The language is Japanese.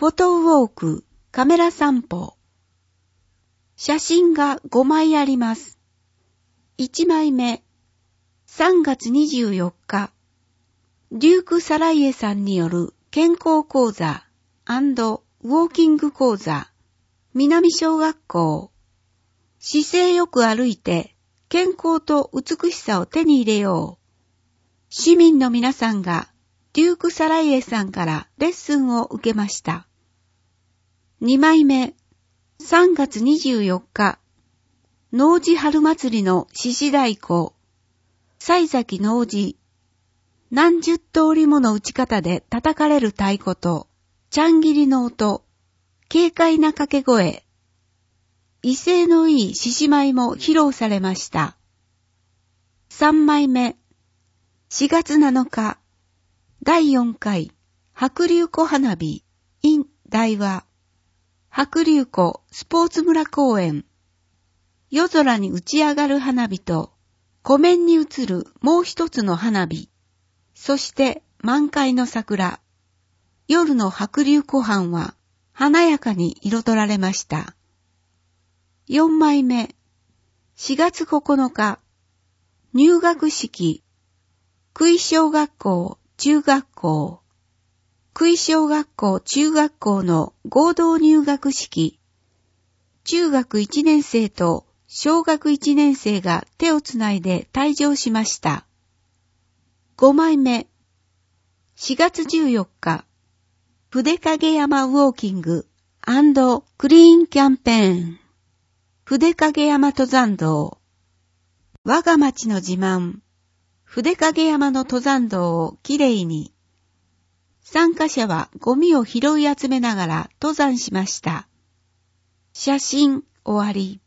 フォトウォーク、カメラ散歩。写真が5枚あります。1枚目、3月24日、デューク・サライエさんによる健康講座&ウォーキング講座、南小学校。姿勢よく歩いて健康と美しさを手に入れよう。市民の皆さんがデューク・サライエさんからレッスンを受けました。2枚目、3月24日、農事春祭りの獅子太鼓、西崎農事、何十通りもの打ち方で叩かれる太鼓と、ちゃん切りの音、軽快な掛け声、威勢のいい獅子舞も披露されました。3枚目、4月7日、第4回、白龍湖花火、in 大和、白龍湖スポーツ村公園。夜空に打ち上がる花火と、湖面に映るもう一つの花火。そして満開の桜。夜の白龍湖畔は華やかに彩られました。4枚目。4月9日。入学式。久井小学校、中学校。久井小学校、中学校の合同入学式。中学1年生と小学1年生が手をつないで退場しました。5枚目。4月14日。筆影山ウォーキング&クリーンキャンペーン。筆影山登山道。我が町の自慢。筆影山の登山道をきれいに。参加者はゴミを拾い集めながら登山しました。写真終わり。